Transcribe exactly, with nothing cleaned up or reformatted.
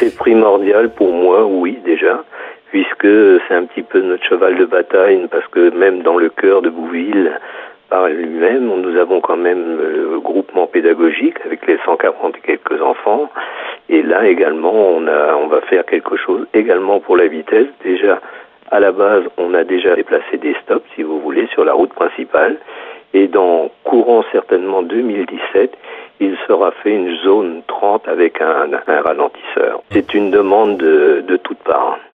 C'est primordial pour moi, oui, déjà, puisque c'est un petit peu notre cheval de bataille, parce que même dans le cœur de Bouville, par lui-même, nous avons quand même le groupement pédagogique avec les cent quarante et quelques enfants. Et là également, on a, on va faire quelque chose également pour la vitesse. Déjà, à la base, on a déjà déplacé des stops, si vous voulez, sur la route principale. Et dans courant certainement deux mille dix-sept, il sera fait une zone trente avec un, un ralentisseur. C'est une demande de, de toutes parts.